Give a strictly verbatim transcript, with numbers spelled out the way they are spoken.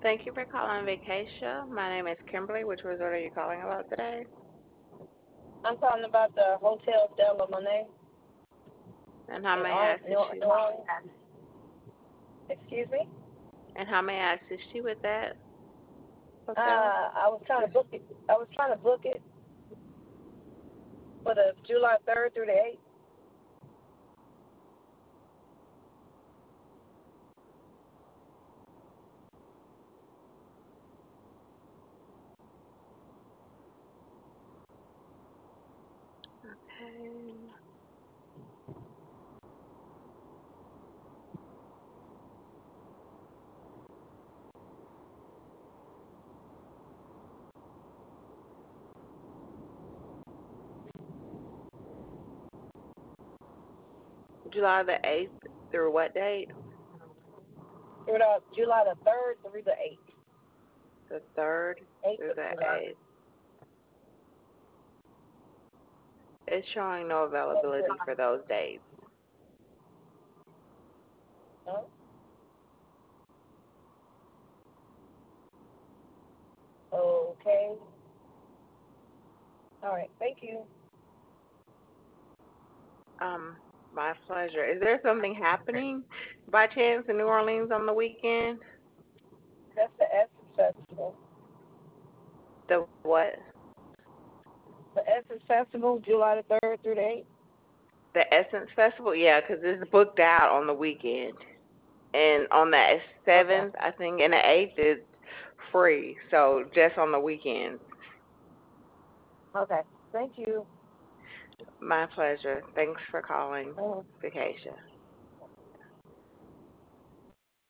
Thank you for calling Vacation. My name is Kimberly. Which resort are you calling about today? I'm calling about the Hotel Del Monet And how in may I Or- assist New you? New Orleans. Excuse me. And how may I assist you with that hotel? Uh, I was trying to book it. I was trying to book it for the July third through the eighth. Okay. July the eighth through what date? Through the July the third through the eighth. The third Eighth through of the July. eighth. It's showing no availability for those dates. No? Okay. All right. Thank you. Um, my pleasure. Is there something happening by chance in New Orleans on the weekend? That's the Essence Festival. The what? The Essence Festival, July the third through the eighth. The Essence Festival? Yeah, 'cause it's booked out on the weekend. And on the Okay. seventh, I think, and the eighth is free. So just on the weekends. Okay. Thank you. My pleasure. Thanks for calling Mhm. Vacation.